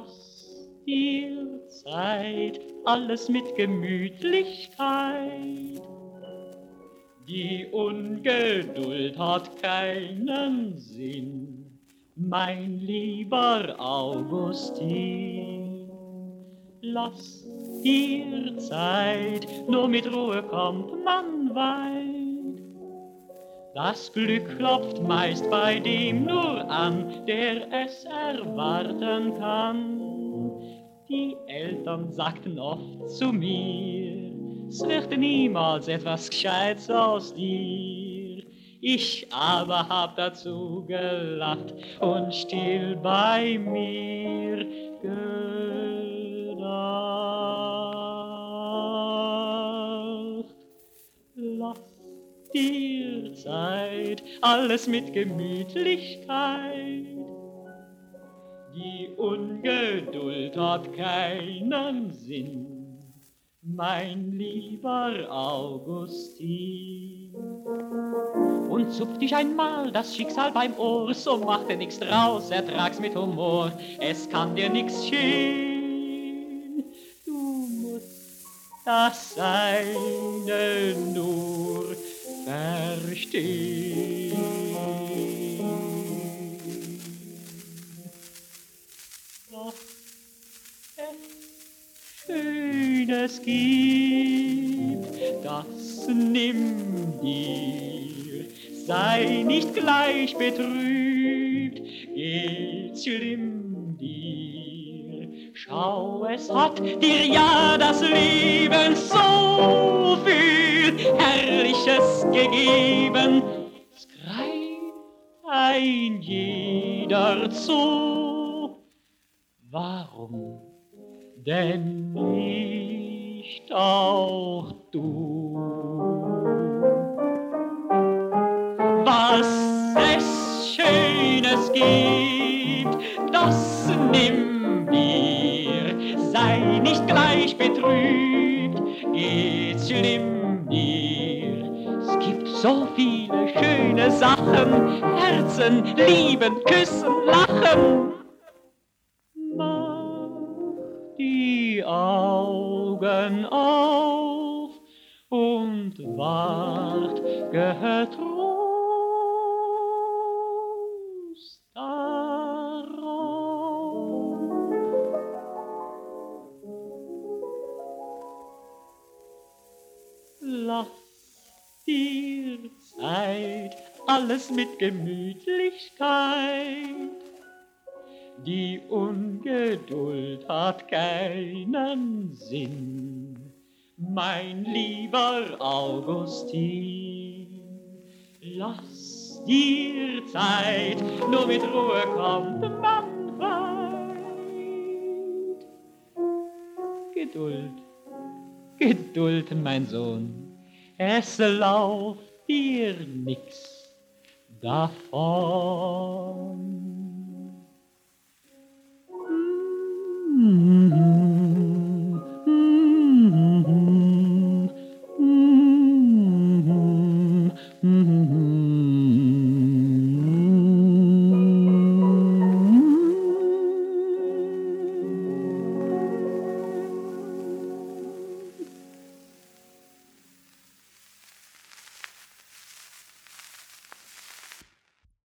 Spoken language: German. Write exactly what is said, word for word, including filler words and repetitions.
Lass dir Zeit, alles mit Gemütlichkeit. Die Ungeduld hat keinen Sinn, mein lieber Augustin. Lass dir Zeit, nur mit Ruhe kommt man weit. Das Glück klopft meist bei dem nur an, der es erwarten kann. Die Eltern sagten oft zu mir, es wird niemals etwas Gescheites aus dir. Ich aber hab dazu gelacht und still bei mir gedacht. Lass dir Zeit, alles mit Gemütlichkeit. Die Ungeduld hat keinen Sinn, mein lieber Augustin. Und zupft dich einmal das Schicksal beim Ohr, so mach dir nix draus, ertrag's mit Humor, es kann dir nix geschehen. Du musst das Seine nur verstehen. Doch es Schönes gibt, das nimm dir, sei nicht gleich betrübt, geht's schlimm dir. Schau, es hat dir ja das Leben so viel Herrliches gegeben, es greift ein jeder zu. Warum denn nicht auch du? Was es Schönes gibt, das nimm dir, sei nicht gleich betrübt, geht's schlimm dir. Es gibt so viele schöne Sachen, Herzen, lieben, küssen, lachen. Die Augen auf und wart getrost darauf. Lass dir Zeit, alles mit Gemütlichkeit. Die Ungeduld hat keinen Sinn, mein lieber Augustin. Lass dir Zeit, nur mit Ruhe kommt man weit. Geduld, Geduld, mein Sohn, es lauft dir nix davon. Mm-hmm. Mm-hmm. Mm-hmm. Mm-hmm.